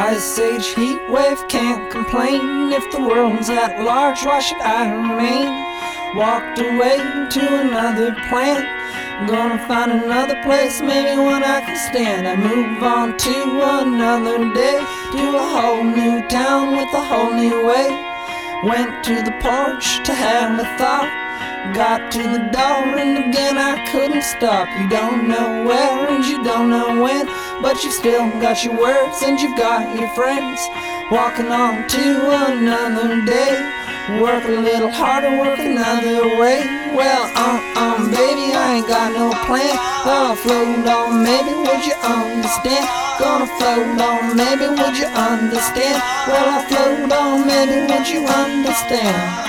Ice age heat wave, can't complain. If the world's at large, why should I remain? Walked away to another planet, gonna find another place, maybe one I can stand. I move on to another day, to a whole new town with a whole new way. Went to the porch to have a thought, got to the door and again I couldn't stop. You don't know where and you don't know when, but you've still got your words and you've got your friends. Walking on to another day, work a little harder, work another way. Well, baby, I ain't got no plan. Gonna float on, maybe would you understand? Gonna float on, maybe would you understand? Well, I float on, maybe would you understand?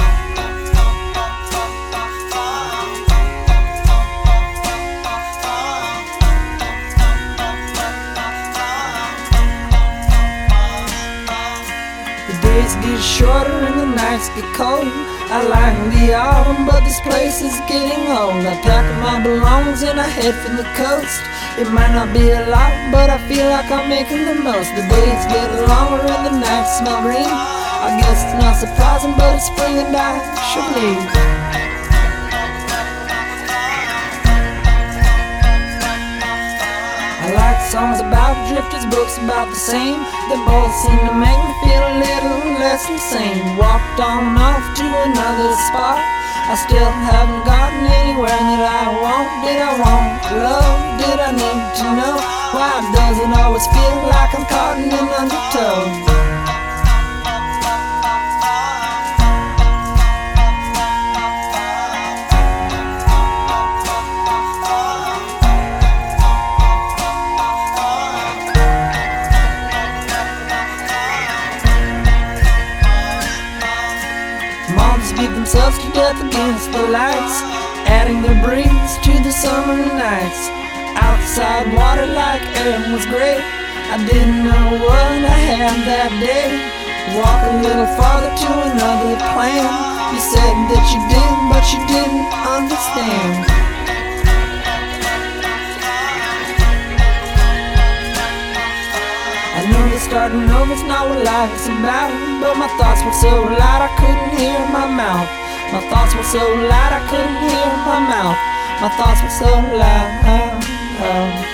The days get shorter and the nights get cold. I like the autumn, but this place is getting old. I pack up my belongings and I head for the coast. It might not be a lot, but I feel like I'm making the most. The days get longer and the nights smell green. I guess it's not surprising, but it's spring and I should leave. I like songs about drifters, books about the same. They both seem to make me feel a little less insane. Walked on off to another spot, I still haven't gotten anywhere that I want. Did I want love? Did I need to know? Why does it always feel like I'm caught in an undertow? Moths beat themselves to death against the lights, adding their breeze to the summer nights. Outside water like air was great, I didn't know what I had that day. Walk a little farther to another plan. You said that you did, but you didn't understand. I know that starting over's not what life's about, but my thoughts were so loud I couldn't hear my mouth. My thoughts were so loud I couldn't hear my mouth. My thoughts were so loud.